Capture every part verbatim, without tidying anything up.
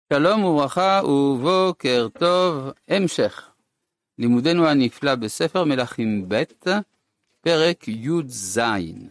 שלום וברכה ובוקר טוב, המשך לימודנו הנפלא בספר מלכים ב' פרק י"ז.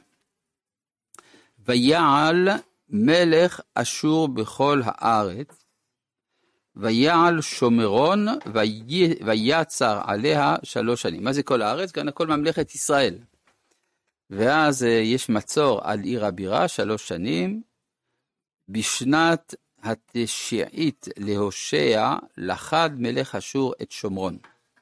ויעל מלך אשור בכל הארץ, ויעל שומרון ויצר עליה שלוש שנים. מה זה כל הארץ? כאן הכל ממלכת ישראל. ואז יש מצור על עיר הבירה שלוש שנים. בשנת התשיעית להושע לחד מלך אשור את שומרון.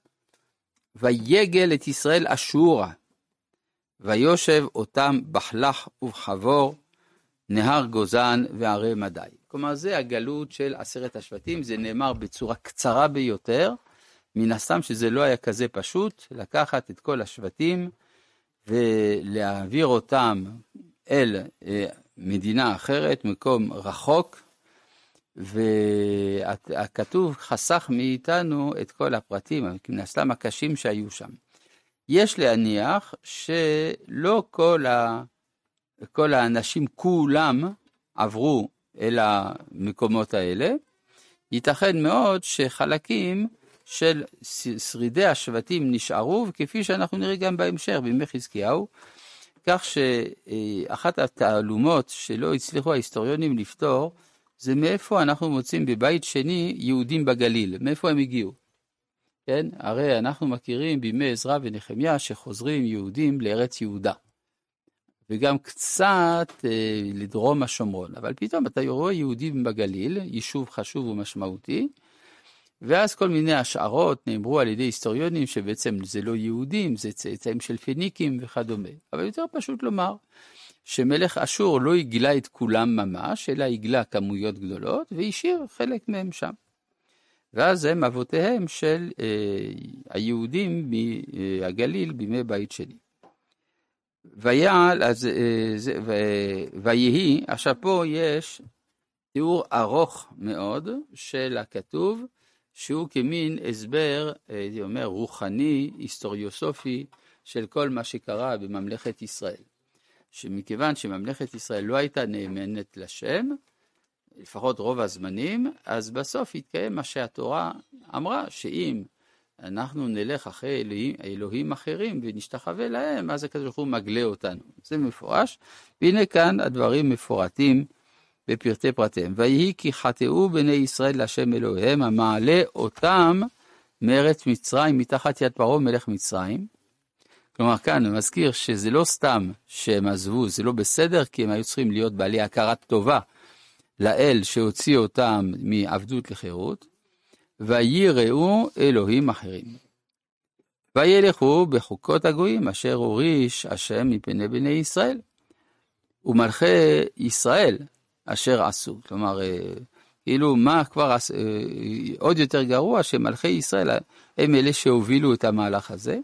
ויגל את ישראל אשורה, ויושב אותם בחלח ובחבור, נהר גוזן וערי מדי. כלומר זה הגלות של עשרת השבטים, זה נאמר בצורה קצרה ביותר, מן הסתם שזה לא היה כזה פשוט, לקחת את כל השבטים ולהעביר אותם אל מדינה אחרת, מקום רחוק, והכתוב חסך מאיתנו את כל הפרטים, מן הסתם הקשים שהיו שם. יש להניח שלא כל, ה... כל האנשים כולם עברו אל המקומות האלה, ייתכן מאוד שחלקים של שרידי השבטים נשארו, וכפי שאנחנו נראה גם בהמשך בימי חזקיהו, כך שאחת התעלומות שלא הצליחו ההיסטוריונים לפתור, זה מאיפה אנחנו מוצאים בבית שני יהודים בגליל, מאיפה הם הגיעו. כן? הרי אנחנו מכירים בימי עזרא ונחמיה שחוזרים יהודים לארץ יהודה, וגם קצת אה, לדרום השומרון, אבל פתאום אתה רואה יהודים בגליל, יישוב חשוב ומשמעותי, ואז כל מיני השערות נאמרו על ידי היסטוריונים שבעצם זה לא יהודים, זה צאצאים של פניקים וכדומה. אבל יותר פשוט לומר שמלך אשור לא הגלה את כולם ממש, אלא הגלה כמויות גדולות והשאיר חלק מהם שם. ואז הם אבותיהם של אה, היהודים מהגליל בימי בית שני. ויעל, אז, אה, זה, ו, ויהי, עכשיו פה יש תיאור ארוך מאוד של הכתוב, שהוא כמין הסבר, הייתי אומר, רוחני, היסטוריוסופי, של כל מה שקרה בממלכת ישראל. שמכיוון שממלכת ישראל לא הייתה נאמנת לשם, לפחות רוב הזמנים, אז בסוף התקיים מה שהתורה אמרה, שאם אנחנו נלך אחרי אלוהים, אלוהים אחרים ונשתחווה להם, אז הקדוש ברוך הוא מגלה אותנו. זה מפורש, והנה כאן הדברים מפורטים בפרטי פרטיהם. ויהי כי חטאו בני ישראל להשם אלוהיהם, המעלה אותם מארץ מצרים, מתחת יד פרעה מלך מצרים. כלומר כאן הוא מזכיר שזה לא סתם שהם עזבו, זה לא בסדר, כי הם היו צריכים להיות בעלי הכרת טובה לאל שהוציא אותם מעבדות לחירות. ויראו אלוהים אחרים. וילכו בחוקות הגויים אשר הוריש השם מפני בני ישראל. ומלכי ישראל אשר עשו. כלומר, כאילו מה כבר עוד יותר גרוע, שמלכי ישראל הם אלה שהובילו את המהלך הזה.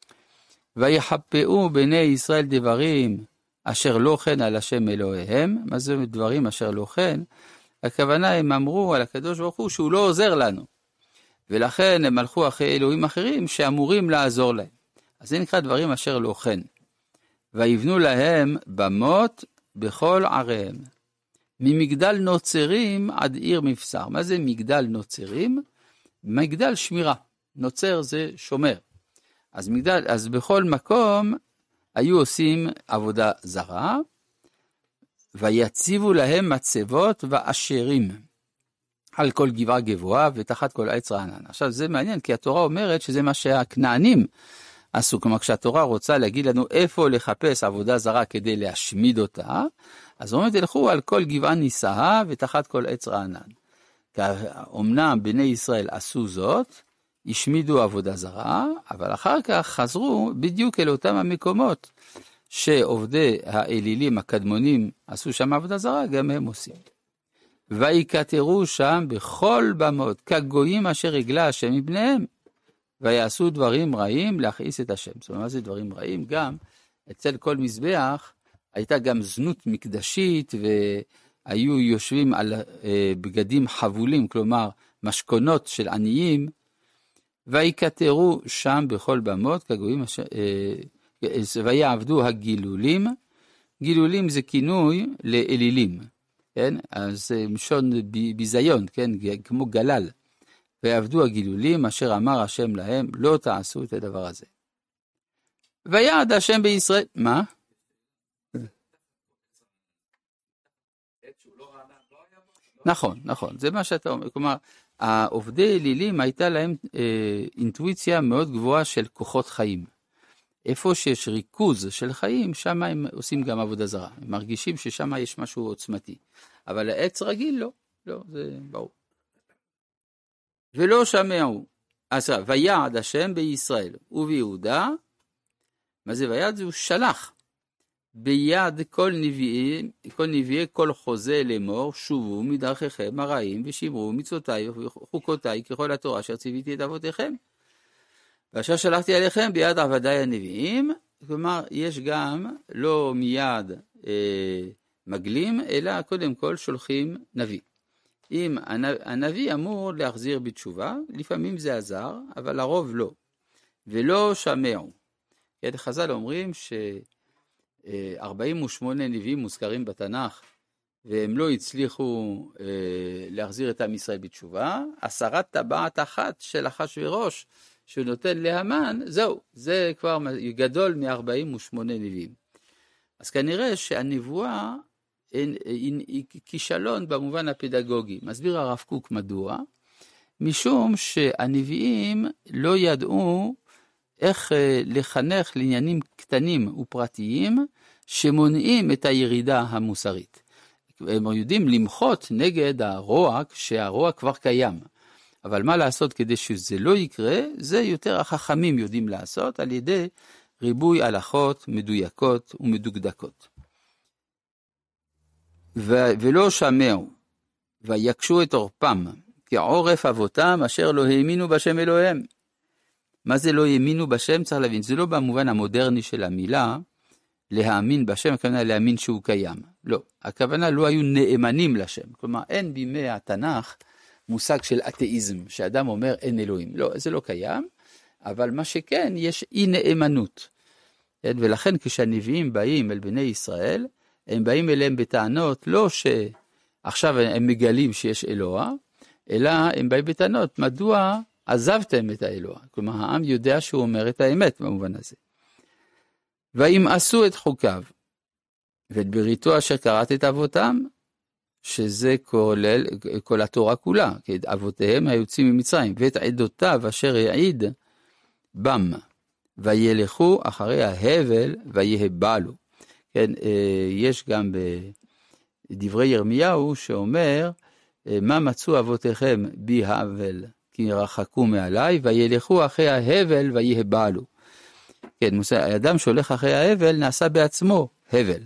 ויחפאו בני ישראל דברים אשר לא כן על השם אלוהיהם. מה זה דברים אשר לא כן? הכוונה הם אמרו על הקדוש ברוך הוא שהוא לא עוזר לנו. ולכן הם הלכו אחרי אלוהים אחרים שאמורים לעזור להם. אז זה נקרא דברים אשר לא כן. ויבנו להם במות בכל עריהם. ממגדל נוצרים עד עיר מבשר. מה זה מגדל נוצרים? מגדל שמירה. נוצר זה שומר. אז, מגדל, אז בכל מקום היו עושים עבודה זרה, ויציבו להם מצבות ואשרים על כל גבעה גבוהה ותחת כל עץ רענן. עכשיו זה מעניין, כי התורה אומרת שזה מה שהכנענים עשו. כלומר, כשהתורה רוצה להגיד לנו איפה לחפש עבודה זרה כדי להשמיד אותה, אז אומרת, תלכו על כל גבעה נישאה ותחת כל עץ רענן. אמנם בני ישראל עשו זאת, השמידו עבודה זרה, אבל אחר כך חזרו בדיוק אל אותם המקומות שעובדי האלילים הקדמונים עשו שם עבודה זרה, גם הם עושים. ויקטרו שם בכל במות, כגויים אשר הגלה השם מבניהם, ויעשו דברים רעים להכעיס את השם. זאת אומרת, מה זה דברים רעים? גם אצל כל מזבח הייתה גם זנות מקדשית, והיו יושבים על אה, בגדים חבולים, כלומר משכונות של עניים, ויקטרו שם בכל במות, כגויים אשר, אה, ויעבדו הגילולים. גילולים זה כינוי לאלילים. כן? אז זה משון ביזיון, כן? כמו גלל. ועבדו הגילולים אשר אמר השם להם, לא תעשו את הדבר הזה. ויעד השם בישראל, מה? נכון, נכון, זה מה שאתה אומר, כלומר, העובדי אלילים הייתה להם אה, אינטואיציה מאוד גבוהה של כוחות חיים. איפה שיש ריכוז של חיים, שם הם עושים גם עבודה זרה, הם מרגישים ששם יש משהו עוצמתי, אבל העץ רגיל לא, לא, זה ברור. ולא שמעו, אז ויעד השם בישראל וביהודה, מה זה ויעד? זה הוא שלח. ביד כל נביאי, כל נביאי כל חוזה לאמור, שובו מדרכיכם הרעים ושמרו מצוותיי וחוקותיי ככל התורה אשר ציוויתי את אבותיכם. ואשר שלחתי עליכם ביד עבדיי הנביאים, כלומר יש גם לא מיד אה, מגלים, אלא קודם כל שולחים נביא. אם הנביא אמור להחזיר בתשובה, לפעמים זה עזר, אבל לרוב לא. ולא שמעו. כן, חז"ל אומרים ש... ארבעים ושמונה נביאים מוזכרים בתנ"ך, והם לא הצליחו אה, להחזיר את עם ישראל בתשובה. עשרת טבעת אחת של אחשוורוש, שהוא נותן להמן, זהו, זה כבר גדול מ-ארבעים ושמונה נביאים. אז כנראה שהנבואה היא, היא, היא כישלון במובן הפדגוגי. מסביר הרב קוק מדוע, משום שהנביאים לא ידעו איך לחנך לעניינים קטנים ופרטיים שמונעים את הירידה המוסרית. הם יודעים למחות נגד הרוע כשהרוע כבר קיים. אבל מה לעשות כדי שזה לא יקרה, זה יותר החכמים יודעים לעשות על ידי ריבוי הלכות מדויקות ומדוקדקות. ו- ולא שמעו, ויקשו את עורפם, כעורף אבותם אשר לא האמינו בשם אלוהיהם. מה זה לא האמינו בשם? צריך להבין, זה לא במובן המודרני של המילה, להאמין בשם, הכוונה להאמין שהוא קיים. לא, הכוונה לא היו נאמנים לשם. כלומר, אין בימי התנ"ך מושג של אתאיזם, שאדם אומר אין אלוהים. לא, זה לא קיים, אבל מה שכן, יש אי נאמנות. ולכן כשהנביאים באים אל בני ישראל, הם באים אליהם בטענות, לא שעכשיו הם מגלים שיש אלוה, אלא הם באים בטענות, מדוע עזבתם את האלוה? כלומר, העם יודע שהוא אומר את האמת במובן הזה. ואם עשו את חוקיו, ואת בריתו אשר קראת את אבותם, שזה כולל, כל התורה כולה, כי אבותיהם היוצאים ממצרים, ואת עדותיו אשר העיד בם, וילכו אחרי ההבל ויהבלו. כן, יש גם בדברי ירמיהו שאומר, מה מצאו אבותיכם בי האבל, כי רחקו מעלי, וילכו אחרי ההבל ויהבלו. כן, האדם שהולך אחרי ההבל נעשה בעצמו הבל.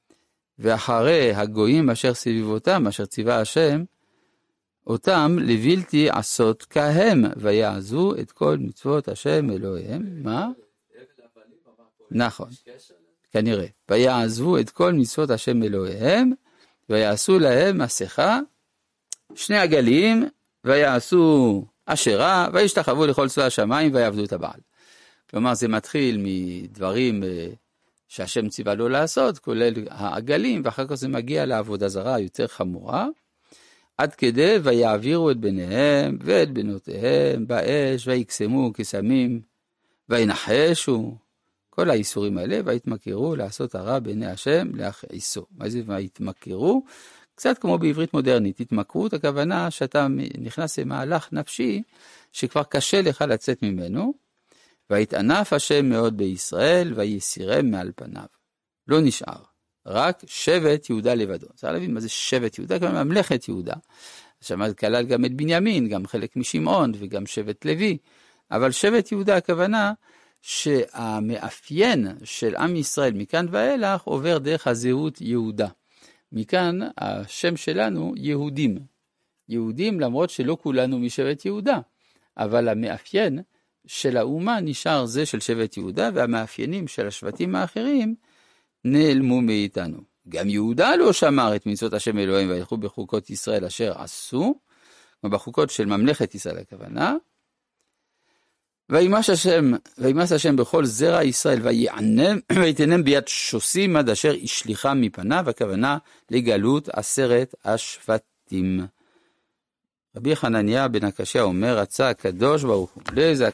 ואחרי הגויים אשר סביבותם, אשר ציווה השם, אותם לבלתי עשות כהם, ויעזו את כל מצוות השם אלוהיהם. מה? נכון, כנראה. ויעזבו את כל מצוות השם אלוהיהם, ויעשו להם מסכה, שני עגלים, ויעשו אשרה, וישתחוו לכל צבא השמיים, ויעבדו את הבעל. כלומר, זה מתחיל מדברים שהשם ציווה לו לעשות, כולל העגלים, ואחר כך זה מגיע לעבודה זרה יותר חמורה, עד כדי ויעבירו את בניהם ואת בנותיהם באש, ויקסמו כסמים, וינחשו, כל האיסורים האלה, ויתמכרו לעשות הרע בעיני השם להכעיסו. מה זה ויתמכרו? קצת כמו בעברית מודרנית, התמכרות, הכוונה שאתה נכנס למהלך נפשי, שכבר קשה לך לצאת ממנו, ויתענף השם מאוד בישראל, ויסירם מעל פניו. לא נשאר, רק שבט יהודה לבדו. צריך להבין מה זה שבט יהודה, כלומר ממלכת יהודה. שם כלל גם את בנימין, גם חלק משמעון, וגם שבט לוי. אבל שבט יהודה, הכוונה שהמאפיין של עם ישראל מכאן ואילך, עובר דרך הזהות יהודה. מכאן השם שלנו יהודים. יהודים למרות שלא כולנו משבט יהודה, אבל המאפיין של האומה נשאר זה של שבט יהודה, והמאפיינים של השבטים האחרים נעלמו מאיתנו. גם יהודה לא שמר את מצוות השם אלוהים, וילכו בחוקות ישראל אשר עשו, בחוקות של ממלכת ישראל הכוונה, וימש השם, וימס השם בכל זרע ישראל, ויענם, ויתנם ביד שוסים עד אשר ישליחם מפניו, הכוונה לגלות עשרת השבטים. רבי חנניה בן הקשיא אומר, רצה הקדוש ברוך הוא לזכות